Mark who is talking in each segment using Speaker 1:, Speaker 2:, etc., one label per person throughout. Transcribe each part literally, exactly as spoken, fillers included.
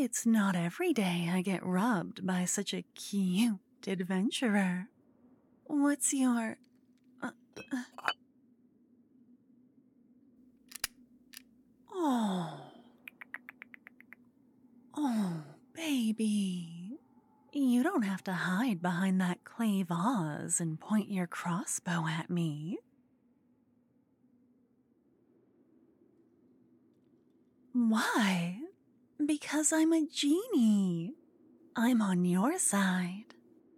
Speaker 1: It's not every day I get rubbed by such a cute adventurer. What's your... Uh, uh... Oh. Oh, baby. You don't have to hide behind that clay vase and point your crossbow at me. Why? Because I'm a genie. I'm on your side.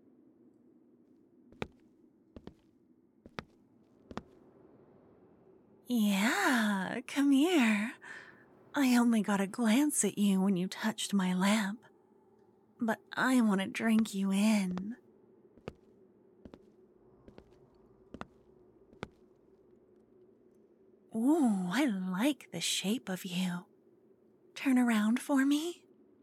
Speaker 1: Yeah, come here. I only got a glance at you when you touched my lamp, but I want to drink you in. Ooh, I like the shape of you. Turn around for me.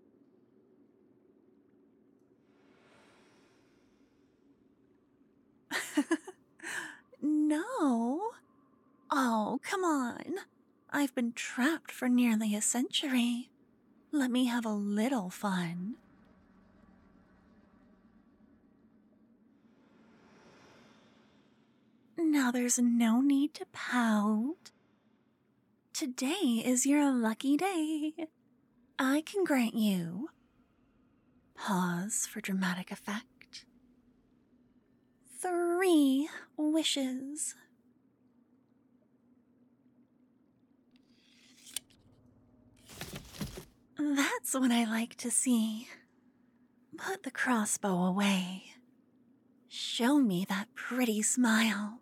Speaker 1: No. Oh, come on. I've been trapped for nearly a century. Let me have a little fun. Now there's no need to pout. Today is your lucky day. I can grant you. Pause for dramatic effect. Three wishes. That's what I like to see. Put the crossbow away. Show me that pretty smile.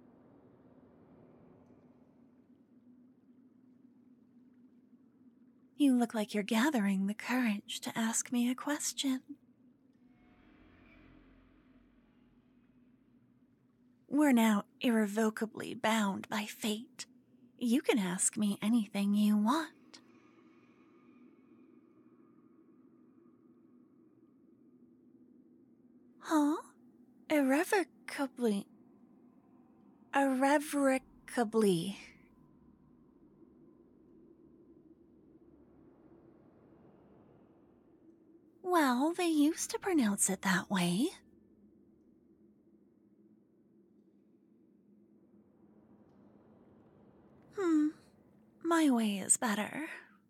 Speaker 1: You look like you're gathering the courage to ask me a question. We're now irrevocably bound by fate. You can ask me anything you want. Huh? Irrevocably. Irrevocably. Well, they used to pronounce it that way. Hmm, my way is better.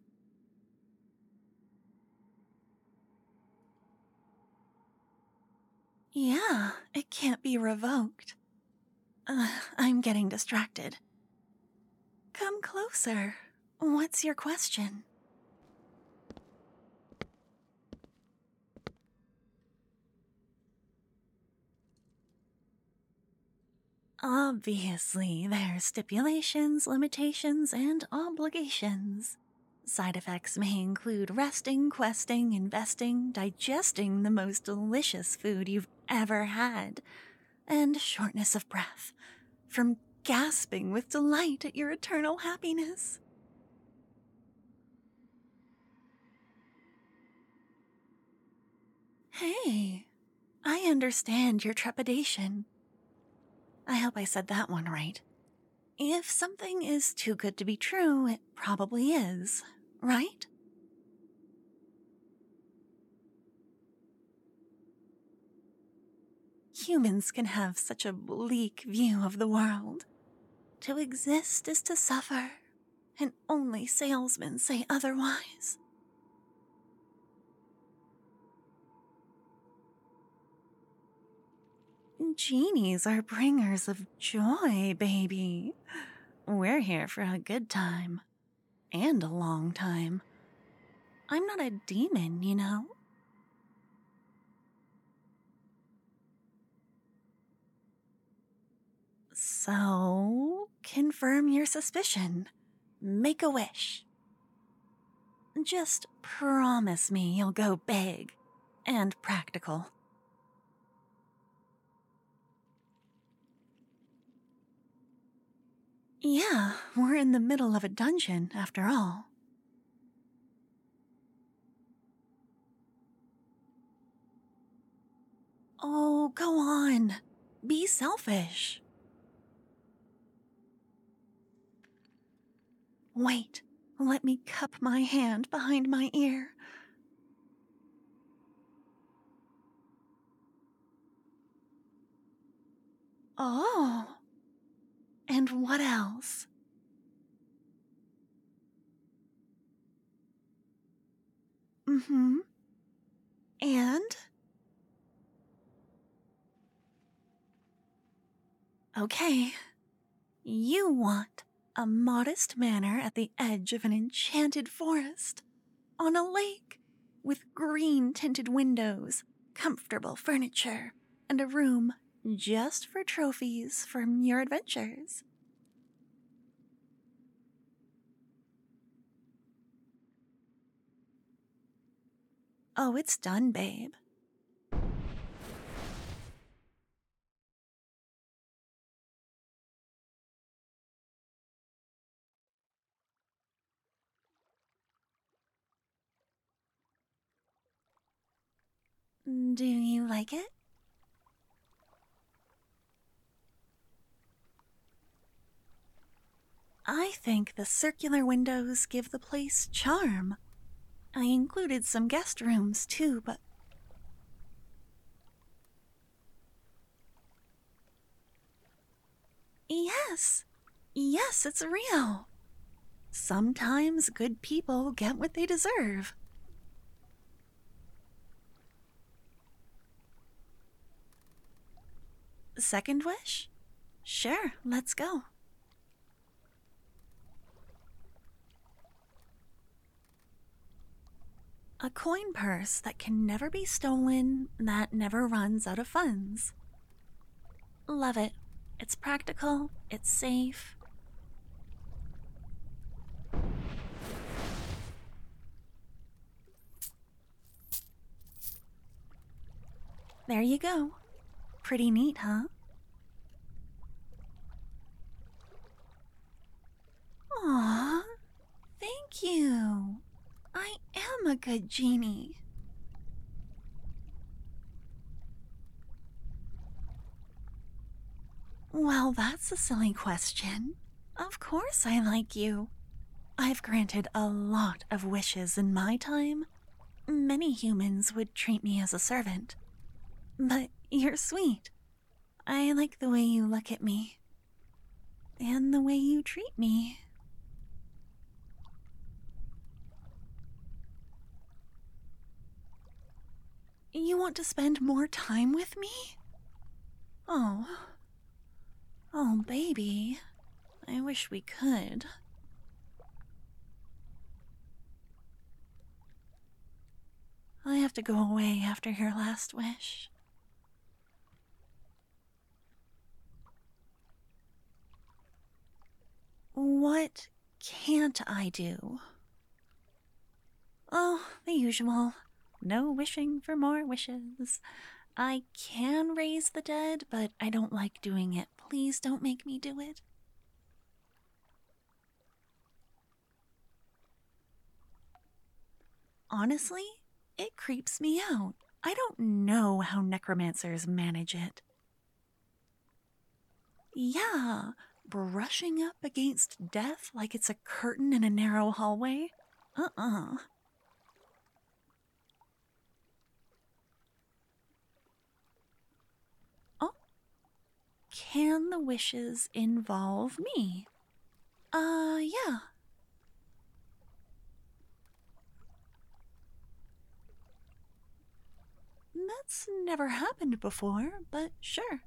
Speaker 1: Yeah, it can't be revoked. Uh, I'm getting distracted. Come closer. What's your question? Obviously, there's stipulations, limitations, and obligations. Side effects may include resting, questing, investing, digesting the most delicious food you've ever had, and shortness of breath from gasping with delight at your eternal happiness. Hey, I understand your trepidation. I hope I said that one right. If something is too good to be true, it probably is, right? Humans can have such a bleak view of the world. To exist is to suffer, and only salesmen say otherwise. Genies are bringers of joy, baby. We're here for a good time. And a long time. I'm not a demon, you know? So, confirm your suspicion. Make a wish. Just promise me you'll go big and practical. Yeah, we're in the middle of a dungeon, after all. Oh, go on. Be selfish. Wait, let me cup my hand behind my ear. Oh. And what else? Mm-hmm. And? Okay. You want a modest manor at the edge of an enchanted forest, on a lake, with green tinted windows, comfortable furniture, and a room just for trophies from your adventures. Oh, it's done, babe. Do you like it? I think the circular windows give the place charm. I included some guest rooms too, but. Yes! Yes, it's real! Sometimes good people get what they deserve. Second wish? Sure, let's go. A coin purse that can never be stolen, that never runs out of funds. Love it. It's practical, it's safe. There you go. Pretty neat, huh? Aww, thank you. I am a good genie. Well, that's a silly question. Of course I like you. I've granted a lot of wishes in my time. Many humans would treat me as a servant. But you're sweet. I like the way you look at me. And the way you treat me. You want to spend more time with me? Oh. Oh, baby. I wish we could. I have to go away after your last wish. What can't I do? Oh, the usual. No wishing for more wishes. I can raise the dead, but I don't like doing it. Please don't make me do it. Honestly, it creeps me out. I don't know how necromancers manage it. Yeah, brushing up against death like it's a curtain in a narrow hallway? Uh-uh. Oh, can the wishes involve me? Uh, yeah. That's never happened before, but sure.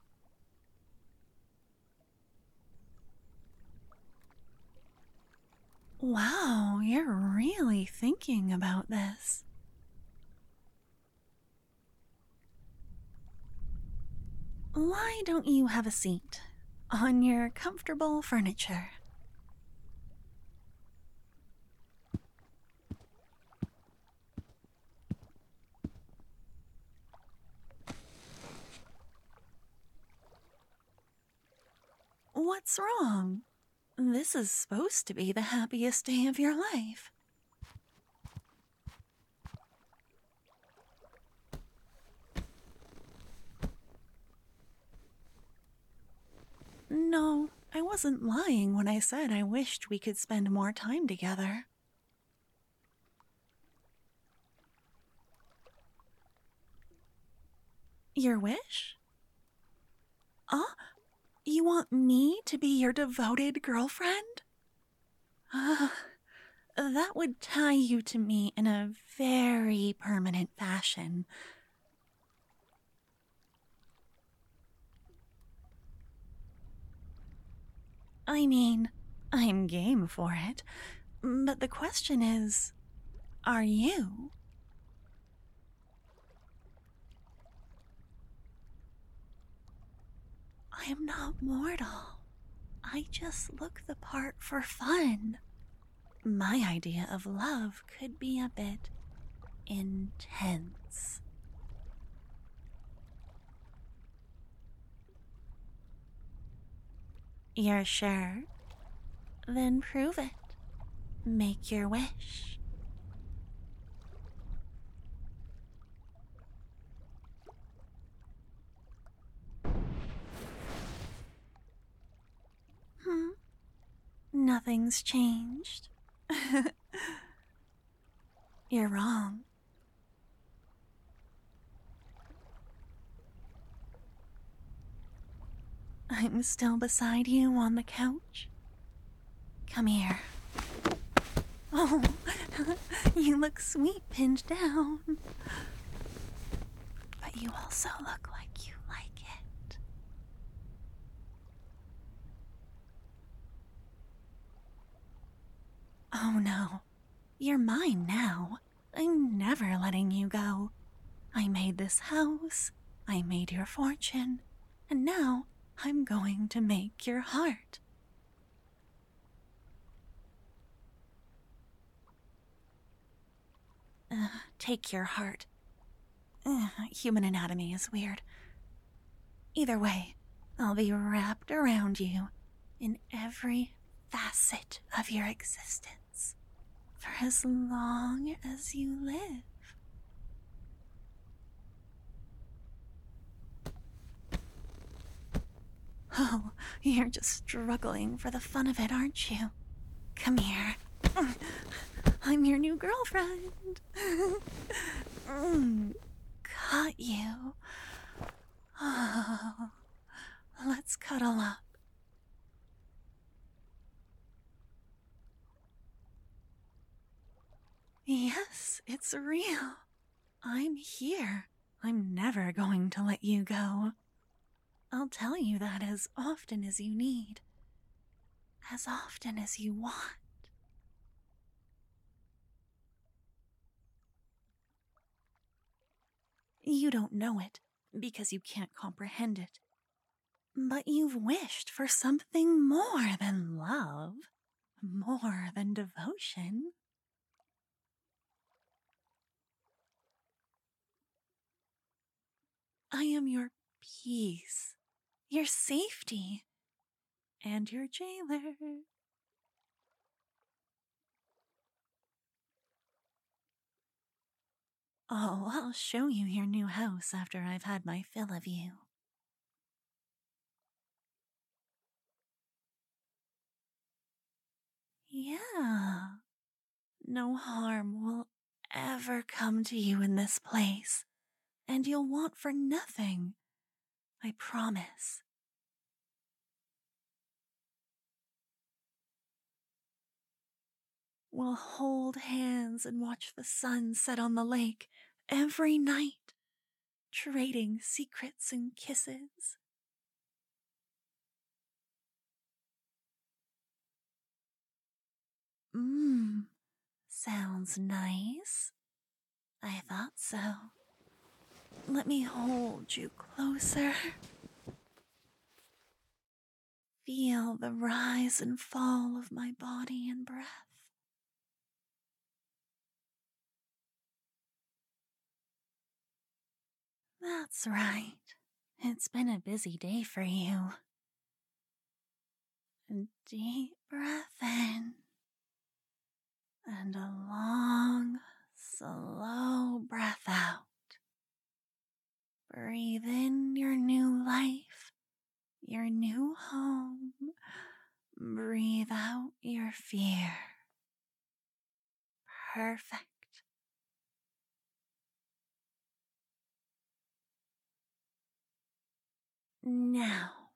Speaker 1: Wow, you're really thinking about this. Why don't you have a seat on your comfortable furniture? What's wrong? This is supposed to be the happiest day of your life. No, I wasn't lying when I said I wished we could spend more time together. Your wish? Oh, you want me to be your devoted girlfriend? Uh, that would tie you to me in a very permanent fashion. I mean, I'm game for it, but the question is, are you? I am not mortal. I just look the part for fun. My idea of love could be a bit intense. You're sure? Then prove it. Make your wish. Hmm? Nothing's changed. You're wrong. I'm still beside you on the couch. Come here. Oh, you look sweet pinned down. But you also look like you like it. Oh no, you're mine now. I'm never letting you go. I made this house, I made your fortune, and now I'm going to make your heart. Uh, take your heart. Uh, human anatomy is weird. Either way, I'll be wrapped around you in every facet of your existence for as long as you live. Oh, you're just struggling for the fun of it, aren't you? Come here. I'm your new girlfriend. mm, caught you. Oh, let's cuddle up. Yes, it's real. I'm here. I'm never going to let you go. I'll tell you that as often as you need. As often as you want. You don't know it because you can't comprehend it. But you've wished for something more than love, more than devotion. I am your peace, your safety, and your jailer. Oh, I'll show you your new house after I've had my fill of you. Yeah. No harm will ever come to you in this place, and you'll want for nothing. I promise. We'll hold hands and watch the sun set on the lake every night, trading secrets and kisses. Mmm, sounds nice. I thought so. Let me hold you closer. Feel the rise and fall of my body and breath. That's right. It's been a busy day for you. A deep breath in. And a long, slow breath out. Breathe in your new life, your new home. Breathe out your fear. Perfect. Now,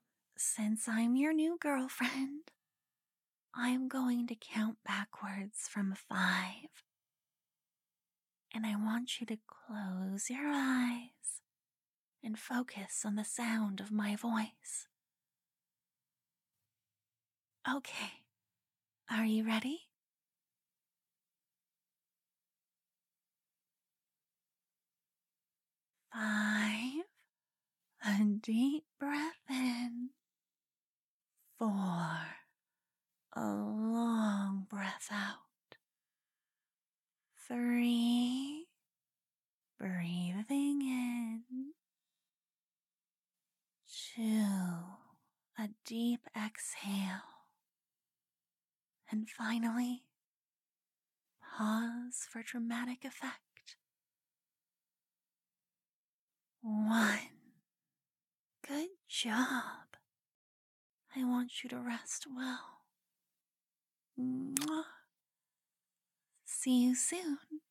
Speaker 1: since I'm your new girlfriend, I'm going to count backwards from five. And I want you to close your eyes and focus on the sound of my voice. Okay, are you ready? Five, a deep breath in. Four, a long breath out. Three, breathing in. Two, a deep exhale. And finally, pause for dramatic effect. One. Good job. I want you to rest well. Mwah. See you soon.